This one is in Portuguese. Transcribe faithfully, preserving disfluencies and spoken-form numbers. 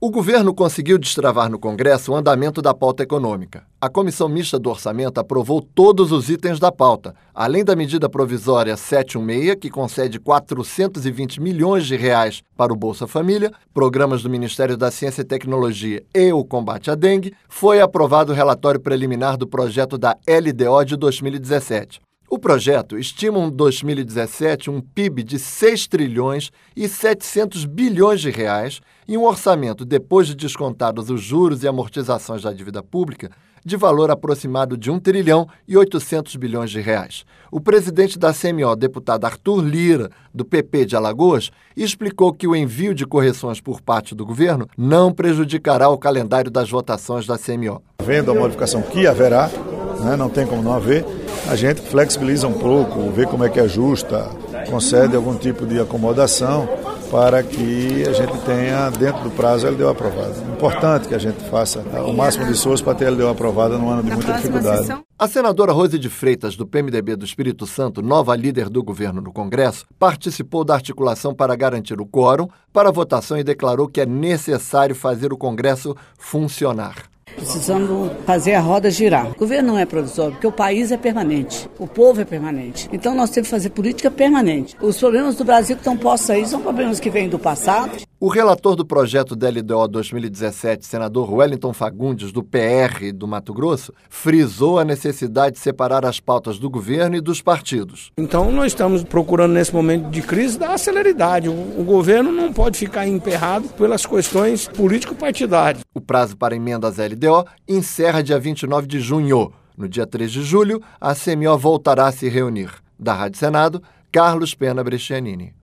O governo conseguiu destravar no Congresso o andamento da pauta econômica. A Comissão Mista do Orçamento aprovou todos os itens da pauta, além da medida provisória setecentos e dezesseis, que concede quatrocentos e vinte milhões de reais para o Bolsa Família, programas do Ministério da Ciência e Tecnologia e o combate à dengue. Foi aprovado o relatório preliminar do projeto da L D O de dois mil e dezessete. O projeto estima em dois mil e dezessete um P I B de seis trilhões e setecentos bilhões de reais e um orçamento, depois de descontados os juros e amortizações da dívida pública, de valor aproximado de um trilhão e oitocentos bilhões de reais. O presidente da C M O, deputado Arthur Lira, do P P de Alagoas, explicou que o envio de correções por parte do governo não prejudicará o calendário das votações da C M O. Vendo a modificação que haverá, né, não tem como não haver, a gente flexibiliza um pouco, vê como é que ajusta, concede algum tipo de acomodação para que a gente tenha, dentro do prazo, a L D O aprovada. É importante que a gente faça o máximo de esforço para ter a L D O aprovada num ano de muita dificuldade. A senadora Rose de Freitas, do P M D B do Espírito Santo, nova líder do governo no Congresso, participou da articulação para garantir o quórum para a votação e declarou que é necessário fazer o Congresso funcionar. Precisamos fazer a roda girar. O governo não é provisório, porque o país é permanente, o povo é permanente. Então nós temos que fazer política permanente. Os problemas do Brasil que estão postos aí são problemas que vêm do passado. O relator do projeto da L D O dois mil e dezessete, senador Wellington Fagundes, do P R do Mato Grosso, frisou a necessidade de separar as pautas do governo e dos partidos. Então nós estamos procurando, nesse momento de crise, dar celeridade. O, o governo não pode ficar emperrado pelas questões político-partidárias. O prazo para emendas à L D O encerra dia vinte e nove de junho. No dia três de julho, a C M O voltará a se reunir. Da Rádio Senado, Carlos Pena Brescianini.